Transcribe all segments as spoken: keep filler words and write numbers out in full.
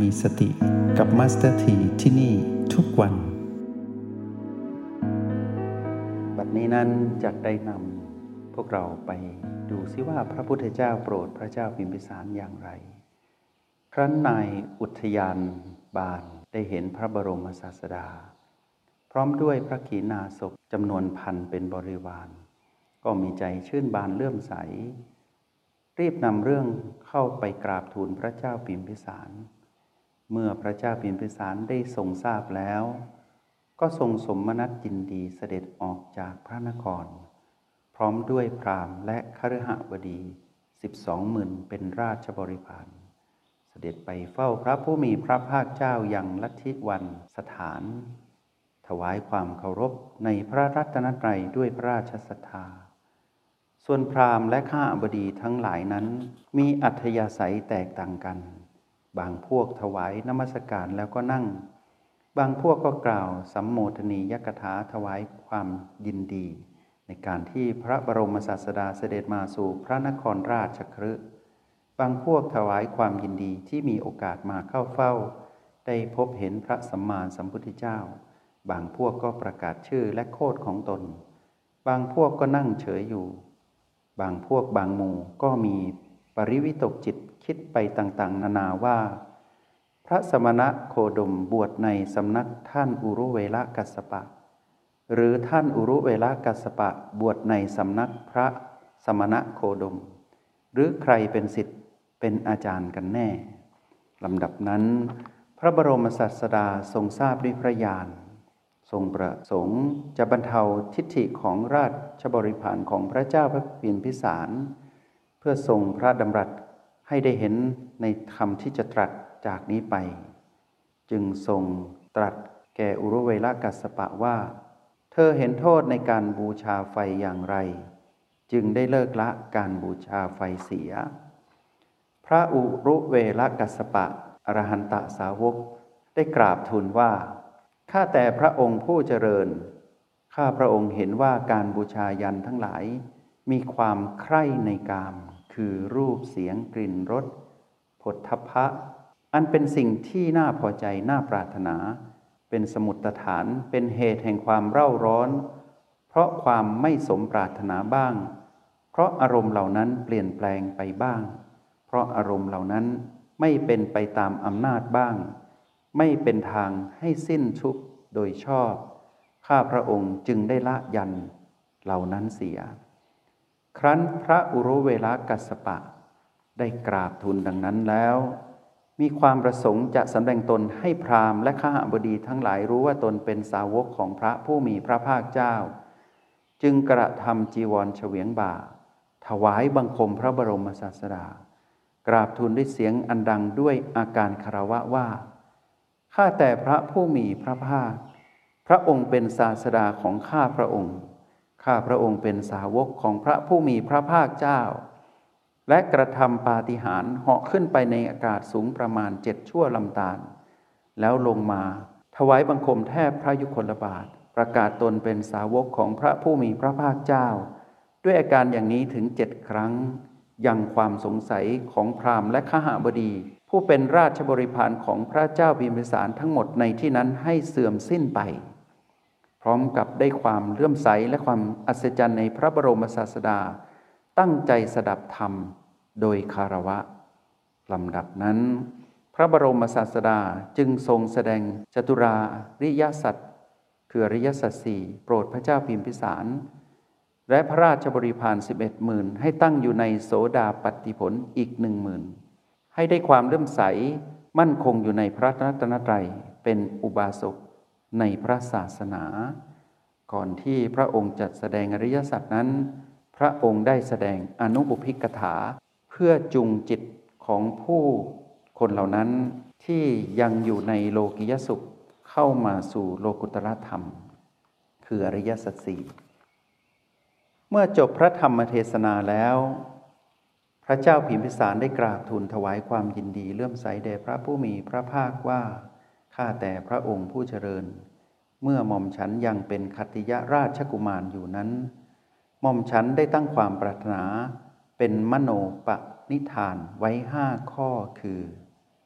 มีสติกับมาสเตอร์ทีที่นี่ทุกวันบัดนี้นั้นจักได้นำพวกเราไปดูซิว่าพระพุทธเจ้าโปรดพระเจ้าพิมพิสารอย่างไรครั้นนายอุทยานบาลได้เห็นพระบรมศาสดาพร้อมด้วยพระขีณาสพจำนวนพันเป็นบริวารก็มีใจชื่นบานเลื่อมใสรีบนำเรื่องเข้าไปกราบทูลพระเจ้าพิมพิสารเมื่อพระเจ้าพิมพิสารได้ทรงทราบแล้วก็ทรงสมนัสยินดีเสด็จออกจากพระนครพร้อมด้วยพราหมณ์และคฤหบดีสิบสองหมื่นเป็นราชบริพารเสด็จไปเฝ้าพระผู้มีพระภาคเจ้ายังลัทธิวันสถานถวายความเคารพในพระรัตนตรัยด้วยพระราชศรัทธาส่วนพราหมณ์และข้าบดีทั้งหลายนั้นมีอัธยาศัยแตกต่างกันบางพวกถวายนมัสการแล้วก็นั่งบางพวกก็กล่าวสัมโมทนียกถาถวายความยินดีในการที่พระบรมศาสดาเสด็จมาสู่พระนครราชคฤห์บางพวกถวายความยินดีที่มีโอกาสมาเข้าเฝ้าได้พบเห็นพระสัมมาสัมพุทธเจ้าบางพวกก็ประกาศชื่อและโคดของตนบางพวกก็นั่งเฉยอยู่บางพวกบางหมู่ก็มีปริวิตกจิตคิดไปต่างๆนานาว่าพระสมณโคดมบวชในสำนักท่านอุรุเวลกัสสปะหรือท่านอุรุเวลกัสสปะบวชในสำนักพระสมณโคดมหรือใครเป็นศิษย์เป็นอาจารย์กันแน่ลำดับนั้นพระบรมศาสดาทรงทราบด้วยพระญาณทรงประสงค์จะบรรเทาทิฏฐิของราชบริพารของพระเจ้าพระพิมพิสารเพื่อทรงพระดำรัสให้ได้เห็นในคำที่จะตรัสจากนี้ไปจึงทรงตรัสแก่อุรุเวลกัสสปะว่าเธอเห็นโทษในการบูชาไฟอย่างไรจึงได้เลิกละการบูชาไฟเสียพระอุรุเวลกัสสปะอรหันตสาวกได้กราบทูลว่าข้าแต่พระองค์ผู้เจริญข้าพระองค์เห็นว่าการบูชายัญทั้งหลายมีความใคร่ในกามคือรูปเสียงกลิ่นรสโผฏฐัพพะอันเป็นสิ่งที่น่าพอใจน่าปรารถนาเป็นสมุตฐานเป็นเหตุแห่งความเร่าร้อนเพราะความไม่สมปรารถนาบ้างเพราะอารมณ์เหล่านั้นเปลี่ยนแปลงไปบ้างเพราะอารมณ์เหล่านั้นไม่เป็นไปตามอำนาจบ้างไม่เป็นทางให้สิ้นทุกข์โดยชอบข้าพระองค์จึงได้ละยัญเหล่านั้นเสียครั้นพระอุรุเวลกัสสปะได้กราบทูลดังนั้นแล้วมีความประสงค์จะสำแดงตนให้พราหมณ์และข้าบดีทั้งหลายรู้ว่าตนเป็นสาวกของพระผู้มีพระภาคเจ้าจึงกระทำจีวรเฉวียงบ่าถวายบังคมพระบรมศาสดากราบทูลด้วยเสียงอันดังด้วยอาการคารวะว่าข้าแต่พระผู้มีพระภาคพระองค์เป็นศาสดาของข้าพระองค์ข้าพระองค์เป็นสาวกของพระผู้มีพระภาคเจ้าและกระทำปาฏิหาริย์เหาะขึ้นไปในอากาศสูงประมาณเจ็ดชั่วลำธารแล้วลงมาถวายบังคมแทบพระยุคลบาทประกาศตนเป็นสาวกของพระผู้มีพระภาคเจ้าด้วยอาการอย่างนี้ถึงเจ็ดครั้งยังความสงสัยของพราหมณ์และคหบดีผู้เป็นราชบริพารของพระเจ้าพิมพิสารทั้งหมดในที่นั้นให้เสื่อมสิ้นไปพร้อมกับได้ความเลื่อมใสและความอัศจรรย์ในพระบรมศาสดาตั้งใจสดับธรรมโดยคารวะลำดับนั้นพระบรมศาสดาจึงทรงแสดงจตุราริยสัจคืออริยสัจสี่โปรดพระเจ้าพิมพิสารและพระราชบริพารสิบเอ็ดหมื่นให้ตั้งอยู่ในโสดาปัตติผลอีกหนึ่งหมื่นให้ได้ความเลื่อมใสมั่นคงอยู่ในพระรัตนตรัยเป็นอุบาสกในพระศาสนาก่อนที่พระองค์จัดแสดงอริยสัจนั้นพระองค์ได้แสดงอนุบุพิกถาเพื่อจูงจิตของผู้คนเหล่านั้นที่ยังอยู่ในโลกิยสุขเข้ามาสู่โลกุตตรธรรมคืออริยสัจสี่เมื่อจบพระธรรมเทศนาแล้วพระเจ้าพิมพิสารได้กราบทูลถวายความยินดีเลื่อมใสแด่พระผู้มีพระภาคว่าข้าแต่พระองค์ผู้เจริญเมื่อหม่อมฉันยังเป็นคัตติยราชกุมารอยู่นั้นหม่อมฉันได้ตั้งความปรารถนาเป็นมโนปณิธานไว้ห้าข้อคือข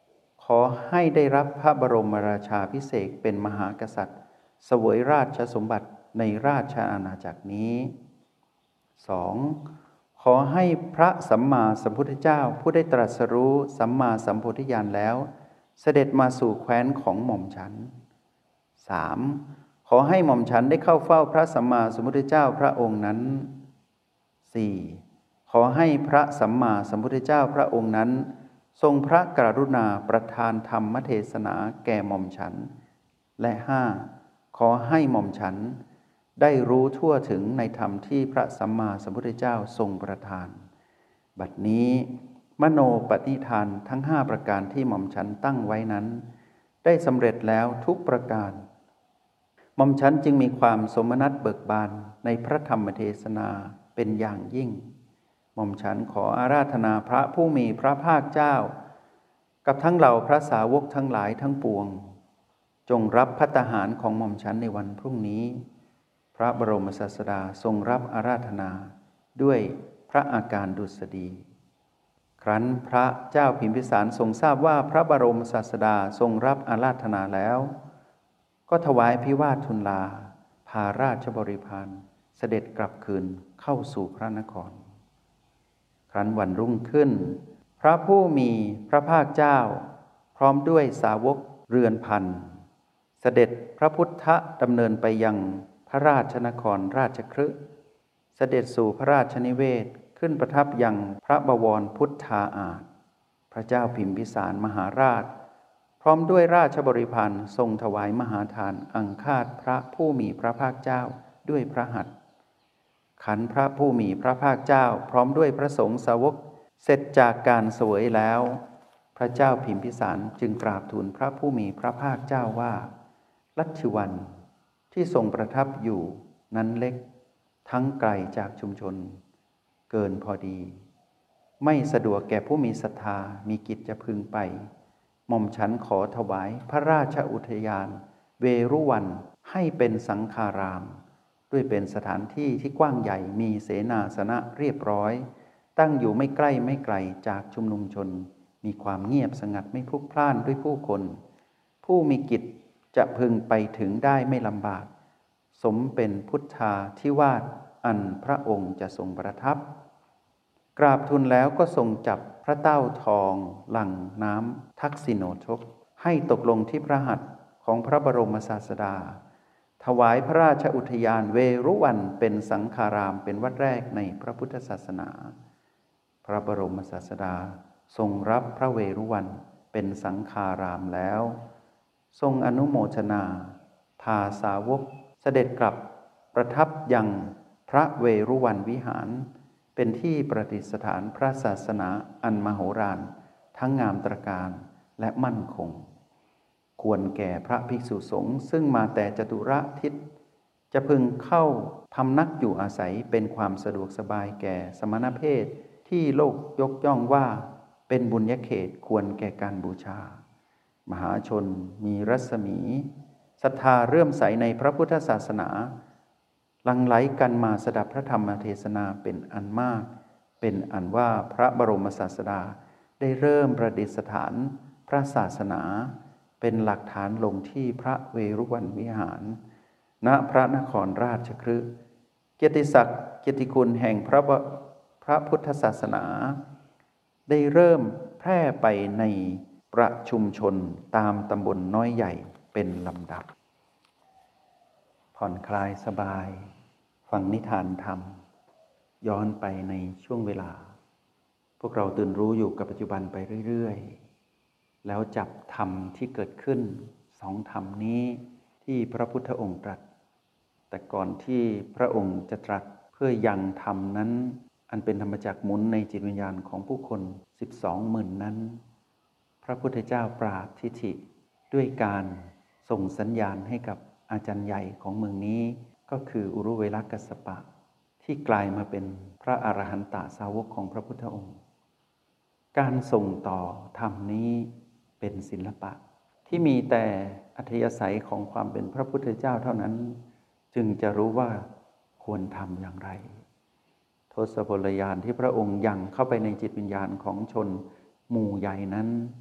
อให้ได้รับพระบรมราชาภิเษกเป็นมหากษัตริย์เสวยราชสมบัติในราชอาณาจักรนี้ สอง. ขอให้พระสัมมาสัมพุทธเจ้าผู้ได้ตรัสรู้สัมมาสัมโพธิญาณแล้วเสด็จมาสู่แคว้นของหม่อมฉัน สาม. ขอให้หม่อมฉันได้เข้าเฝ้าพระสัมมาสัมพุทธเจ้าพระองค์นั้น สี่. ขอให้พระสัมมาสัมพุทธเจ้าพระองค์นั้นทรงพระกรุณาประทานธรรมเทศนาแก่หม่อมฉัน และ ห้า. ขอให้หม่อมฉันได้รู้ทั่วถึงในธรรมที่พระสัมมาสัมพุทธเจ้าทรงประทานบัดนี้มโนปณิธานทั้งห้าประการที่หม่อมฉันตั้งไว้นั้นได้สำเร็จแล้วทุกประการหม่อมฉันจึงมีความสมนัสเบิกบานในพระธรรมเทศนาเป็นอย่างยิ่งหม่อมฉันขออาราธนาพระผู้มีพระภาคเจ้ากับทั้งเหล่าพระสาวกทั้งหลายทั้งปวงจงรับภัตตาหารของหม่อมฉันในวันพรุ่งนี้พระบรมศาสดาทรงรับอาราธนาด้วยพระอาการดุษฎีครั้นพระเจ้าพิมพิสารทรงทราบว่าพระบรมศาสดาทรงรับอาราธนาแล้วก็ถวายพิวาททูลลาพาราชบริพารเสด็จกลับคืนเข้าสู่พระนครครั้นวันรุ่งขึ้นพระผู้มีพระภาคเจ้าพร้อมด้วยสาวกเรือนพันเสด็จพระพุทธดำเนินไปยังพระราชนครราชคฤห์เสด็จสู่พระราชนิเวศขึ้นประทับยังพระบวรพุทธาอาสน์พระเจ้าพิมพิสารมหาราชพร้อมด้วยราชบริพารทรงถวายมหาทานอังคาดพระผู้มีพระภาคเจ้าด้วยพระหัตถ์ขันพระผู้มีพระภาคเจ้าพร้อมด้วยพระสงฆ์สาวกเสร็จจากการเสวยแล้วพระเจ้าพิมพิสารจึงกราบทูลพระผู้มีพระภาคเจ้าว่าลัทธิวันที่ทรงประทับอยู่นั้นเล็กทั้งไกลจากชุมชนเกินพอดีไม่สะดวกแก่ผู้มีศรัทธามีกิจจะพึงไปหม่อมฉันขอถวายพระราชอุทยานเวรุวันให้เป็นสังฆารามด้วยเป็นสถานที่ที่กว้างใหญ่มีเสนาสนะเรียบร้อยตั้งอยู่ไม่ใกล้ไม่ไกลจากชุมนุมชนมีความเงียบสงัดไม่พลุกพล่านด้วยผู้คนผู้มีกิจจะพึงไปถึงได้ไม่ลำบากสมเป็นพุทธาธิวาสอันพระองค์จะทรงประทับกราบทูลแล้วก็ทรงจับพระเต้าทองหลั่งน้ำทักษิโนทกให้ตกลงที่พระหัตถ์ของพระบรมศาสดาถวายพระราชอุทยานเวรุวันเป็นสังฆารามเป็นวัดแรกในพระพุทธศาสนาพระบรมศาสดาทรงรับพระเวรุวันเป็นสังฆารามแล้วทรงอนุโมทนาพาสาวกเสด็จกลับประทับยังพระเวรุวันวิหารเป็นที่ประดิษฐานพระศาสนาอันมโหฬารทั้งงามตระการและมั่นคงควรแก่พระภิกษุสงฆ์ซึ่งมาแต่จตุรทิศจะพึงเข้าพำนักอยู่อาศัยเป็นความสะดวกสบายแก่สมณเพศที่โลกยกย่องว่าเป็นบุญญเขตควรแก่การบูชามหาชนมีรัศมีศรัทธาเรื่อมใสในพระพุทธศาสนาหลั่งไหลกันมาสดับพระธรรมเทศนาเป็นอันมากเป็นอันว่าพระบรมศาสดาได้เริ่มประดิษฐานพระศาสนาเป็นหลักฐานลงที่พระเวรุวันวิหารณพระนครราชคฤห์เกียรติศักดิ์เกียรติคุณแห่งพระพระพุทธศาสนาได้เริ่มแพร่ไปในประชุมชนตามตำบลน้อยใหญ่เป็นลำดับผ่อนคลายสบายฟังนิทานธรรมย้อนไปในช่วงเวลาพวกเราตื่นรู้อยู่กับปัจจุบันไปเรื่อยๆแล้วจับธรรมที่เกิดขึ้นสองธรรมนี้ที่พระพุทธองค์ตรัสแต่ก่อนที่พระองค์จะตรัสเพื่อยังธรรมนั้นอันเป็นธรรมจักรหมุนในจิตวิญญาณของผู้คนสิบสองหมื่นนั้นพระพุทธเจ้าปราบทิฐิด้วยการส่งสัญญาณให้กับอาจารย์ใหญ่ของเมืองนี้ก็คืออุรุเวลกัสสปะที่กลายมาเป็นพระอรหันตสาวกของพระพุทธองค์การส่งต่อธรรมนี้เป็นศิลปะที่มีแต่อัธยาศัยของความเป็นพระพุทธเจ้าเท่านั้นจึงจะรู้ว่าควรทำอย่างไรทศพลยานที่พระองค์ยังเข้าไปในจิตวิญญาณของชนหมู่ใหญ่นั้น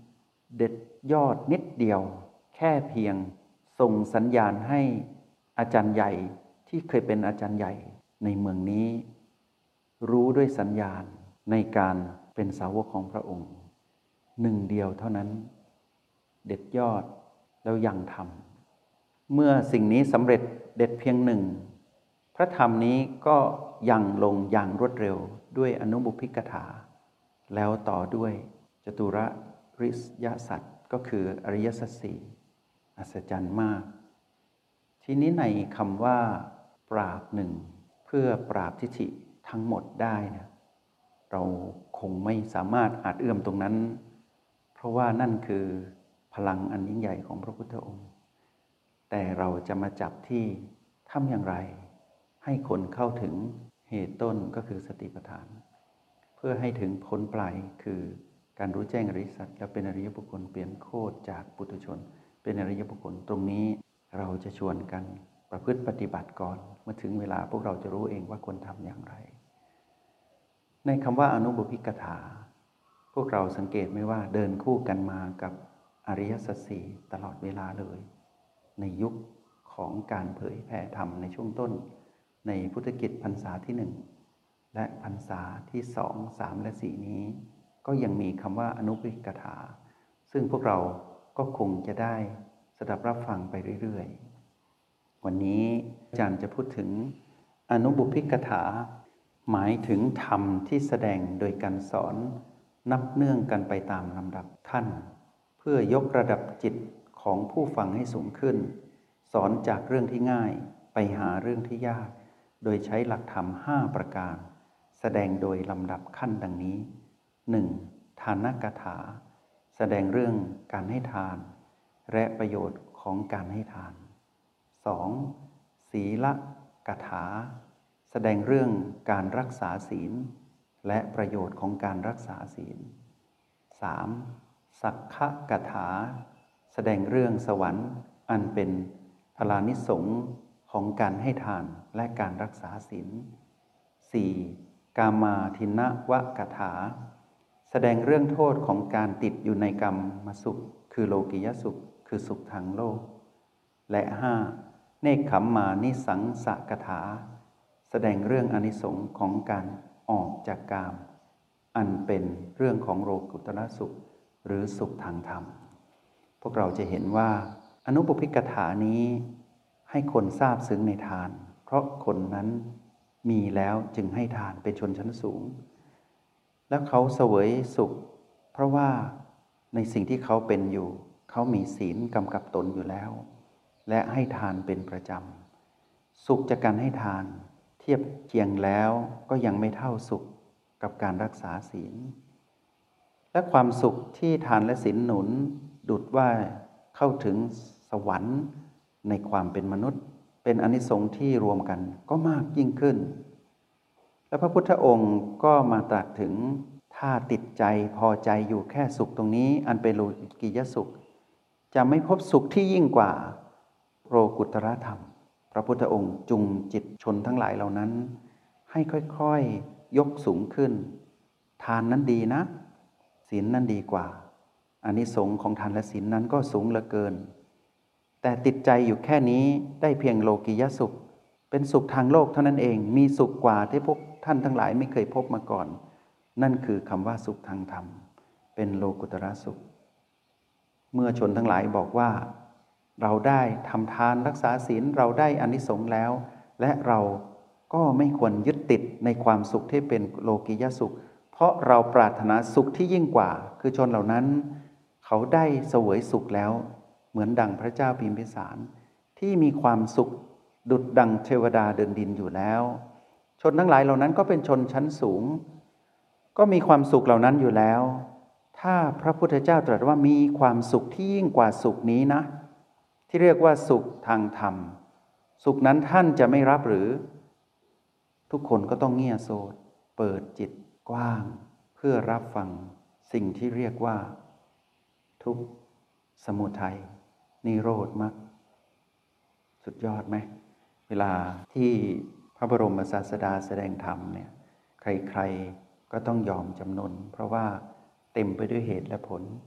เด็ดยอดนิดเดียวแค่เพียงส่งสัญญาณให้อาจารย์ใหญ่ที่เคยเป็นอาจารย์ใหญ่ในเมืองนี้รู้ด้วยสัญญาณในการเป็นสาวกของพระองค์หนึ่งเดียวเท่านั้นเด็ดยอดแล้วยังทำเมื่อสิ่งนี้สำเร็จเด็ดเพียงหนึ่งพระธรรมนี้ก็ยังลงอย่างรวดเร็วด้วยอนุบุพพิกถาแล้วต่อด้วยจตุรริยสัจก็คืออริยสัจสี่อัศจรรย์มากทีนี้ในคำว่าปราบหนึ่งเพื่อปราบทิฏฐิทั้งหมดได้เนี่ยเราคงไม่สามารถอาจเอื้อมตรงนั้นเพราะว่านั่นคือพลังอันยิ่งใหญ่ของพระพุทธองค์แต่เราจะมาจับที่ทำอย่างไรให้คนเข้าถึงเหตุต้นก็คือสติปัฏฐานเพื่อให้ถึงผลปลายคือการรู้แจ้งอริยสัจและเป็นอริยบุคคลเปลี่ยนโคตรจากปุถุชนเป็นอริยบุคคลตรงนี้เราจะชวนกันประพฤติปฏิบัติก่อนเมื่อถึงเวลาพวกเราจะรู้เองว่าควรทำอย่างไรในคำว่าอนุบุพพิกถาพวกเราสังเกตไหมว่าเดินคู่กันมากับอริยสัจสี่ตลอดเวลาเลยในยุคของการเผยแผ่ธรรมในช่วงต้นในพุทธกิจพรรษาที่หนึ่งและพรรษาที่สองสามและสี่นี้ก็ยังมีคำว่าอนุบุพพิกถาซึ่งพวกเราก็คงจะได้สดับรับฟังไปเรื่อยๆวันนี้อาจารย์จะพูดถึงอนุบุพพิกถาหมายถึงธรรมที่แสดงโดยการสอนนับเนื่องกันไปตามลำดับขั้นเพื่อยกระดับจิตของผู้ฟังให้สูงขึ้นสอนจากเรื่องที่ง่ายไปหาเรื่องที่ยากโดยใช้หลักธรรมห้าประการแสดงโดยลำดับขั้นดังนี้ หนึ่ง. ทานกถาแสดงเรื่องการให้ทานและประโยชน์ของการให้ทาน สอง. ศีลกถาแสดงเรื่องการรักษาศีลและประโยชน์ของการรักษาศีล สาม. สักขกถาแสดงเรื่องสวรรค์อันเป็นพลานิสงส์ของการให้ทานและการรักษาศีล สี่. กามาทินวกถาแสดงเรื่องโทษของการติดอยู่ในกรรมสุขคือโลกิยสุขคือสุขทางโลกและ ห้า. เนกขัมมานิสังสกถาแสดงเรื่องอานิสงส์ของการออกจากกามอันเป็นเรื่องของโลกุตระสุขหรือสุขทางธรรมพวกเราจะเห็นว่าอนุบุพพิกถานี้ให้คนทราบซึ้งในทานเพราะคนนั้นมีแล้วจึงให้ทานเป็นชนชั้นสูงแล้วเขาเสวยสุขเพราะว่าในสิ่งที่เขาเป็นอยู่เขามีศีลกำกับตนอยู่แล้วและให้ทานเป็นประจำสุขจากการให้ทานเทียบเคียงแล้วก็ยังไม่เท่าสุขกับการรักษาศีลและความสุขที่ทานและศีลหนุนดุจว่าเข้าถึงสวรรค์ในความเป็นมนุษย์เป็นอานิสงส์ที่รวมกันก็มากยิ่งขึ้นและพระพุทธองค์ก็มาตรัสถึงถ้าติดใจพอใจอยู่แค่สุขตรงนี้อันเป็นโลกิยสุขจะไม่พบสุขที่ยิ่งกว่าโลกุตระธรรมพระพุทธองค์จุงจิตชนทั้งหลายเหล่านั้นให้ค่อยๆยกสูงขึ้นทานนั้นดีนะศีลนั้นดีกว่าอานิสงส์ของทานและศีลนั้นก็สูงเหลือเกินแต่ติดใจอยู่แค่นี้ได้เพียงโลกิยสุขเป็นสุขทางโลกเท่านั้นเองมีสุขกว่าที่พวกท่านทั้งหลายไม่เคยพบมาก่อนนั่นคือคำว่าสุขทางธรรมเป็นโลกุตระสุขเมื่อชนทั้งหลายบอกว่าเราได้ทำทานรักษาศีลเราได้อานิสงส์แล้วและเราก็ไม่ควรยึดติดในความสุขที่เป็นโลกิยสุขเพราะเราปรารถนาสุขที่ยิ่งกว่าคือชนเหล่านั้นเขาได้เสวยสุขแล้วเหมือนดังพระเจ้าพิมพิสารที่มีความสุขดุจดังเทวดาเดินดินอยู่แล้วชนทั้งหลายเหล่านั้นก็เป็นชนชั้นสูงก็มีความสุขเหล่านั้นอยู่แล้วถ้าพระพุทธเจ้าตรัสว่ามีความสุขที่ยิ่งกว่าสุขนี้นะที่เรียกว่าสุขทางธรรมสุขนั้นท่านจะไม่รับหรือทุกคนก็ต้องเงี่ยโสดเปิดจิตกว้างเพื่อรับฟังสิ่งที่เรียกว่าทุกข์สมุทัยนิโรธมรรคสุดยอดไหมเวลาที่พระบรมศาสดาแสดงธรรมเนี่ยใครๆก็ต้องยอมจำนนเพราะว่าเต็มไปด้วยเหตุและผลเพ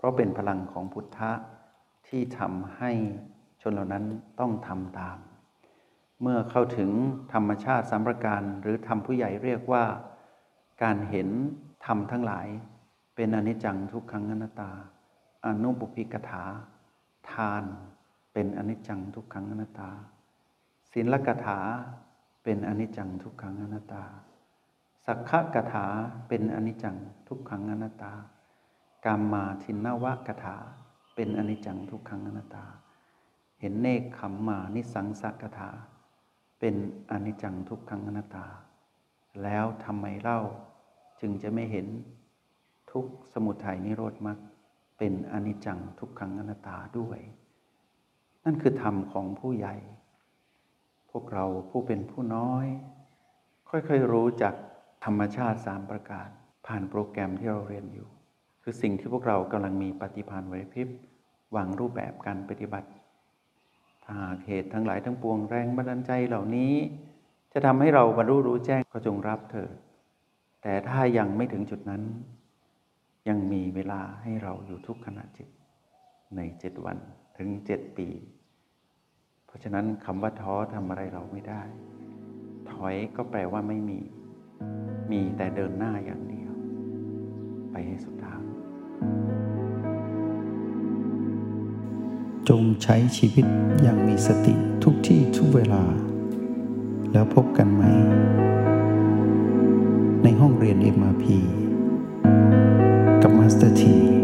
ราะเป็นพลังของพุทธะที่ทำให้ชนเหล่านั้นต้องทำตามเมื่อเข้าถึงธรรมชาติสามประการหรือธรรมผู้ใหญ่เรียกว่าการเห็นธรรมทั้งหลายเป็นอนิจจังทุกขังอนัตตาอนุปุพพิกถาทานเป็นอนิจจังทุกขังอนัตตาศีลกถาเป็นอนิจจังทุกขังอนัตตาสักขกถาเป็นอนิจจังทุกขังอนัตตากามมาทินนวกถาเป็นอนิจจังทุกขังอนัตตาเห็นเนกขัมมานิสังสกถาเป็นอนิจจังทุกขังอนัตตาแล้วทำไมเล่าจึงจะไม่เห็นทุกข์สมุทัยนิโรธมรรคเป็นอนิจจังทุกขังอนัตตาด้วยนั่นคือธรรมของผู้ใหญ่พวกเราผู้เป็นผู้น้อยค่อยๆรู้จักธรรมชาติสามประการผ่านโปรแกรมที่เราเรียนอยู่คือสิ่งที่พวกเรากำลังมีปฏิภาณไหวพริบวางรูปแบบการปฏิบัติถ้าหากเหตุทั้งหลายทั้งปวงแรงบันดาลใจเหล่านี้จะทำให้เราบรรลุรู้แจ้งก็จงรับเถิดแต่ถ้ายังไม่ถึงจุดนั้นยังมีเวลาให้เราอยู่ทุกขณะจิตในเจ็ดวันถึงเจ็ดปีเพราะฉะนั้นคำว่าท้อทำอะไรเราไม่ได้ถอยก็แปลว่าไม่มีมีแต่เดินหน้าอย่างเดียวไปให้สุดทางจงใช้ชีวิตอย่างมีสติทุกที่ทุกเวลาแล้วพบกันไหมในห้องเรียน เอ็ม อาร์ พี กับมาสเตอร์ที